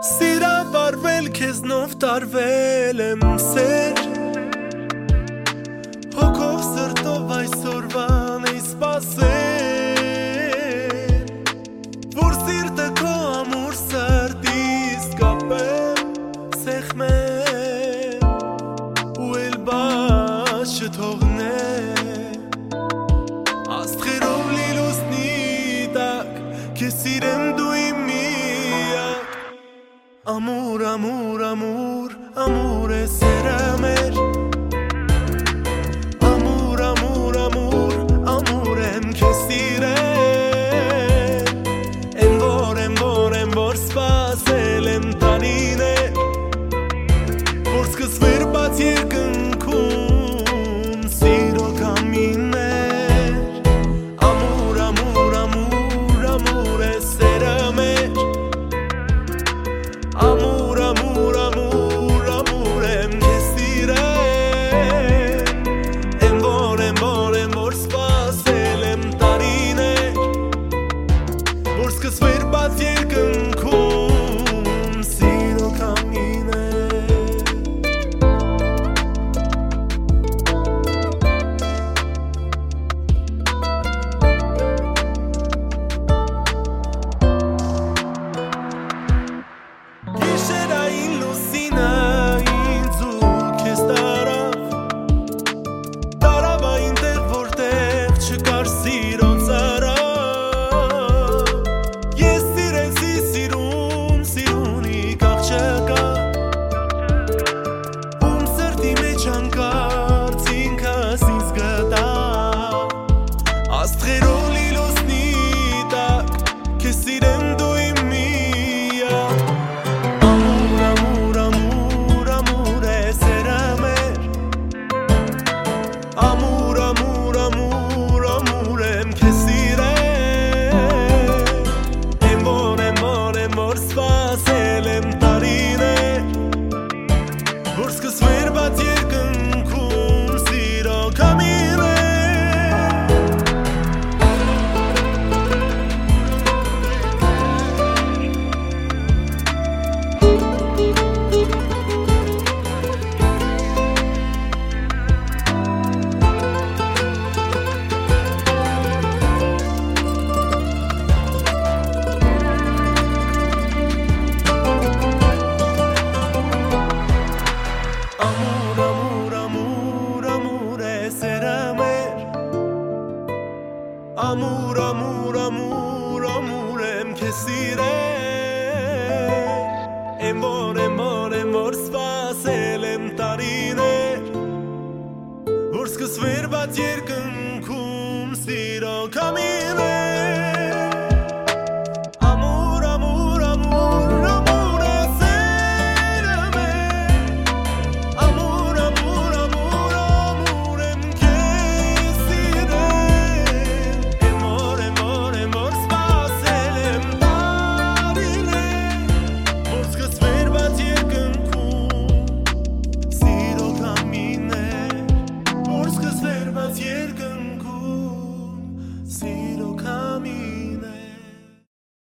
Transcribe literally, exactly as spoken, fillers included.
Սիրա վարվել քեզնով տարվել եմ սեր Հոգով սրտով այսօրվան էի սպասել Որ սիրտը քո ամուր սրտիս կապեմ սեղմեմ ու էլ բաց չթողնեմ Աստղերով լի լուսնի տակ քեզ սիրեմ դու իմ միակ Ամուր, ամուր, ամուր, ամուր է սերը մեր Ամուր, ամուր, ամուր, ամուր եմ քեզ սիրել Եմ որ, եմ որ, եմ որ սպասել եմ տարիներ Որ սկսվեր բաց երկնքում սիրո կամիներ Ամուր, ամուր, ամուր, ամուր է սերը մեր Ամուր, ամուր, ամուր, ամուր եմ քեզ սիրել Եմ որ, եմ որ, եմ որ սպասել եմ տարիներ Որ սկսվեր բաց երկնքում սիրո կամիներ Գիշերային լուսինը ինձ ու քեզ տարավ Տարավ այնտեղ որտեղ չկար սիրո ծարավ Ես սիրեցի սիրուն, սիրունի կաղ չկա Ում սրտի մեջ հանկարծ ինքս ինձ գտա Աստղերով լի լուսնի տակ քեզ սիրեմ դու իմ միակ Ամուր, ամուր, ամուր, ամուր է սերը մեր Ամուր, ամուր, ամուր, ամուր եմ քեզ սիրել Եմ որ, եմ որ, եմ որ սպասել եմ տարիներ Որ սկսվեր բաց երկնքում սիրո կամիներ Ամուր, ամուր, ամուր, ամուր է սերը մեր Ամուր, ամուր, ամուր, ամուր եմ քեզ սիրել Եմ որ, եմ որ, եմ որ սպասել եմ տարիներ Որ սկսվեր բաց երկնքում սիրո կամիներ